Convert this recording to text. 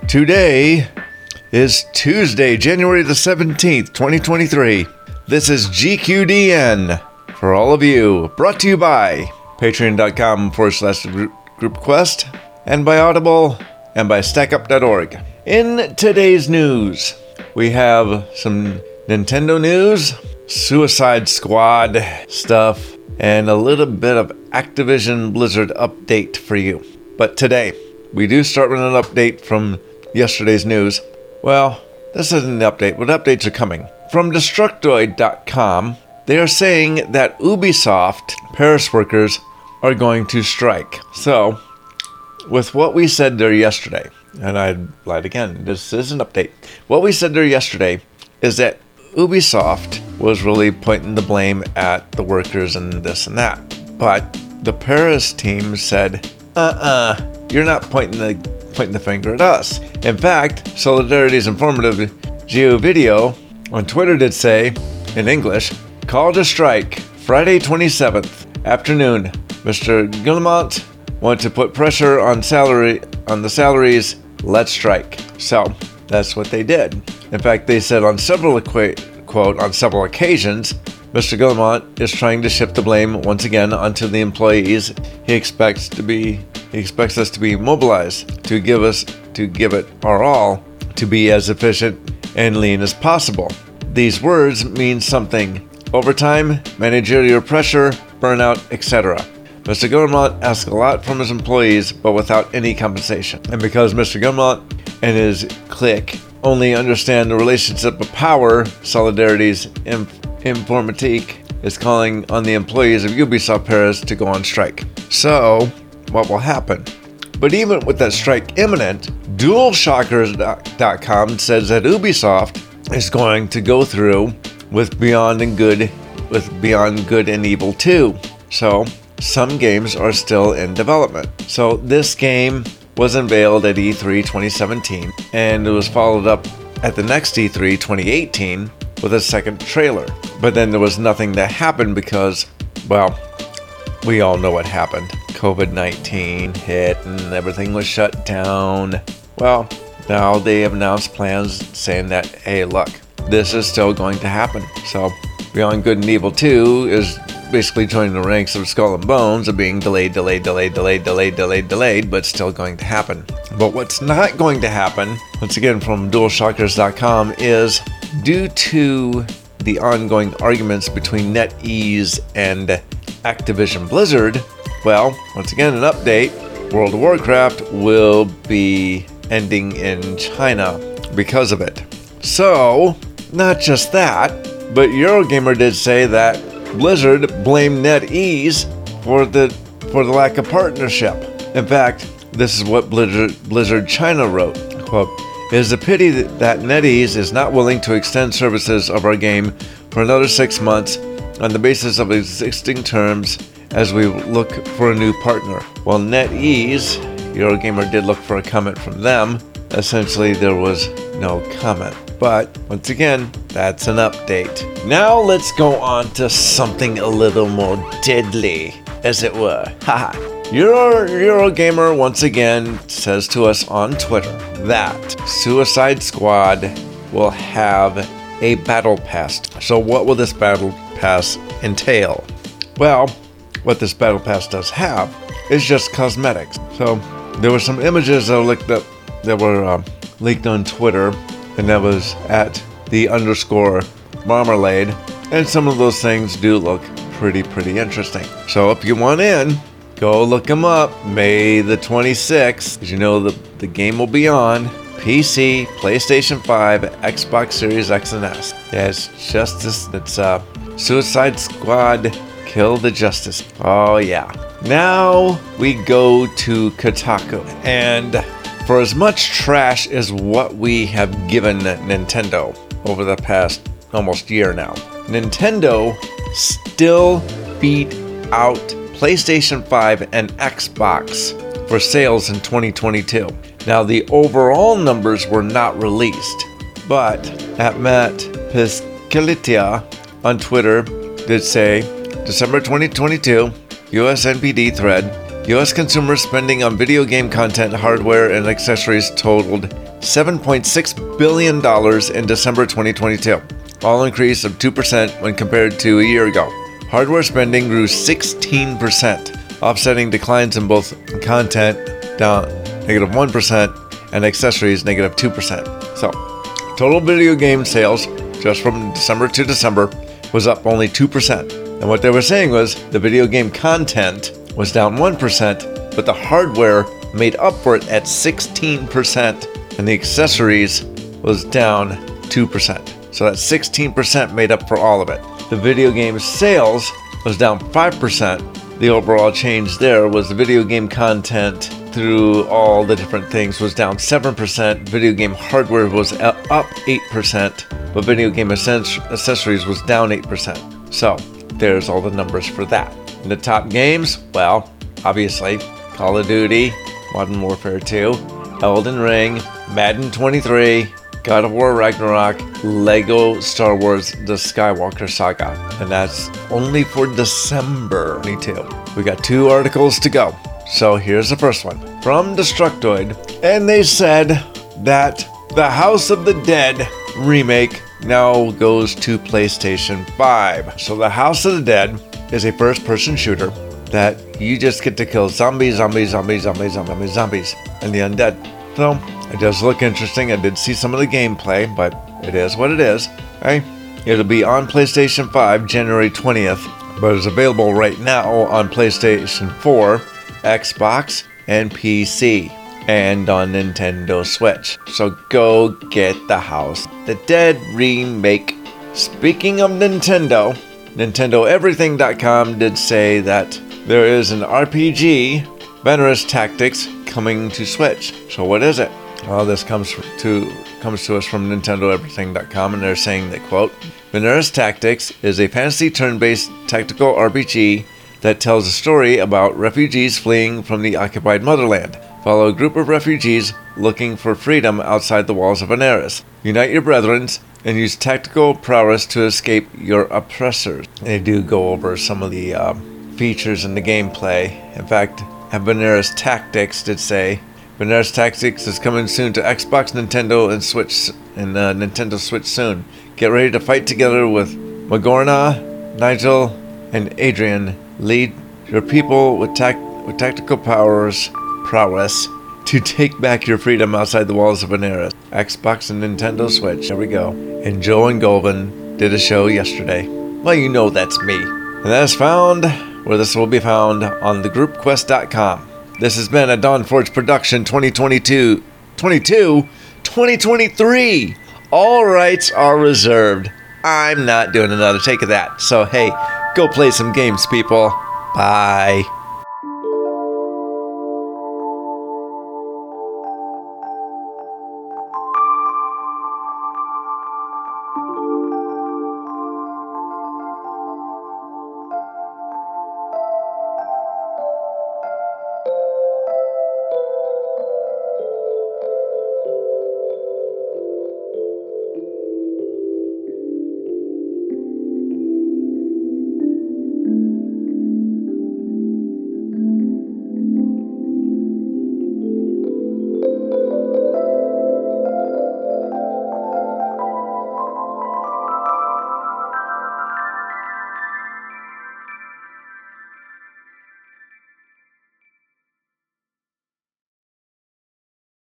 Today is Tuesday, January the 17th, 2023. This is GQDN for all of you, brought to you by patreon.com/GroupQuest and by Audible and by StackUp.org. In today's news, we have some Nintendo news, Suicide Squad stuff, and a little bit of Activision Blizzard update for you. But today, we do start with an update from yesterday's news. Well, this isn't an update, but updates are coming. From Destructoid.com, they are saying that Ubisoft Paris workers are going to strike. So, with what we said there yesterday, and I lied again, this is an update. What we said there yesterday is that Ubisoft was really pointing the blame at the workers and this and that. But the Paris team said, you're not pointing the finger at us. In fact, Solidarity's informative Geo Video on Twitter did say, in English, call to strike, Friday 27th, afternoon. Mr. Guillemot want to put pressure on the salaries, let's strike. So, that's what they did. In fact, they said on several quote, on several occasions, Mr. Guillemot is trying to shift the blame once again onto the employees. He expects us to be mobilized, to give it our all, to be as efficient and lean as possible. These words mean something: overtime, managerial pressure, burnout, etc. Mr. Guillemot asks a lot from his employees, but without any compensation. And because Mr. Guillemot and his clique only understand the relationship of power, Solidarity's informatique is calling on the employees of Ubisoft Paris to go on strike. So, what will happen? But even with that strike imminent, DualShockers.com says that Ubisoft is going to go through with Beyond Good and Evil 2. So, some games are still in development. So, this game was unveiled at E3 2017, and it was followed up at the next E3 2018 with a second trailer. But then there was nothing that happened because, well, we all know what happened. COVID-19 hit and everything was shut down. Well, now they have announced plans saying that, hey, look, this is still going to happen. So, Beyond Good and Evil 2 is basically joining the ranks of Skull and Bones of being delayed, but still going to happen. But what's not going to happen, once again from DualShockers.com, is due to the ongoing arguments between NetEase and Activision Blizzard, well, once again, an update, World of Warcraft will be ending in China because of it. So, not just that, but Eurogamer did say that Blizzard blamed NetEase for the lack of partnership. In fact, this is what Blizzard China wrote, quote, "It is a pity that NetEase is not willing to extend services of our game for another 6 months on the basis of existing terms as we look for a new partner." Well, NetEase, Eurogamer did look for a comment from them. Essentially, there was no comment. But, once again, that's an update. Now let's go on to something a little more deadly, as it were. Haha. Eurogamer once again says to us on Twitter that Suicide Squad will have a battle pass. So what will this battle pass entail? Well, what this battle pass does have is just cosmetics. So there were some images that were leaked on Twitter, and that was at _marmalade, and some of those things do look pretty interesting. So if you want in, go look them up. May the 26th, because you know the game will be on PC, PlayStation 5, Xbox Series X and S. Yeah, it's Suicide Squad Kill the Justice. Oh yeah. Now we go to Kotaku, and for as much trash as what we have given Nintendo over the past almost year now, Nintendo still beat out PlayStation 5 and Xbox for sales in 2022. Now, the overall numbers were not released, but at Matt Piscalitia on Twitter did say, December 2022, US NPD thread, US consumer spending on video game content, hardware, and accessories totaled $7.6 billion in December 2022, all increase of 2% when compared to a year ago. Hardware spending grew 16%, offsetting declines in both content, down -1%, and accessories, -2%. So, total video game sales, just from December to December, was up only 2%. And what they were saying was the video game content was down 1%, but the hardware made up for it at 16%, and the accessories was down 2%. So that 16% made up for all of it. The video game sales was down 5%. The overall change there was the video game content through all the different things was down 7%. Video game hardware was up 8%, but video game accessories was down 8%. So there's all the numbers for that. And the top games, well, obviously, Call of Duty, Modern Warfare 2, Elden Ring, Madden 23, God of War Ragnarok, Lego Star Wars The Skywalker Saga. And that's only for December 22. We got 2 articles to go. So here's the first one from Destructoid. And they said that the House of the Dead remake now goes to PlayStation 5. So the House of the Dead is a first-person shooter that you just get to kill zombies, and the undead. So it does look interesting. I did see some of the gameplay, but it is what it is. Okay? It'll be on PlayStation 5 January 20th, but it's available right now on PlayStation 4, Xbox, and PC, and on Nintendo Switch. So go get the House of the Dead remake. Speaking of Nintendo, NintendoEverything.com did say that there is an RPG, Venerus Tactics, coming to Switch. So what is it? Well, this comes to us from NintendoEverything.com, and they're saying that, quote, Venerus Tactics is a fantasy turn-based tactical RPG that tells a story about refugees fleeing from the occupied motherland. Follow a group of refugees looking for freedom outside the walls of Venerus. Unite your brethren and use tactical prowess to escape your oppressors. They do go over some of the features in the gameplay. In fact, Venerus Tactics did say, Venerus Tactics is coming soon to Xbox, Nintendo, and Switch, and Nintendo Switch soon. Get ready to fight together with Magorna, Nigel, and Adrian. Lead your people with tactical prowess to take back your freedom outside the walls of Venerus. Xbox and Nintendo Switch. There we go. And Joe and Golvin did a show yesterday. Well, you know that's me. And that is found where this will be found on thegroupquest.com. This has been a Dawn Forge production 2023. All rights are reserved. I'm not doing another take of that. So hey, go play some games, people. Bye.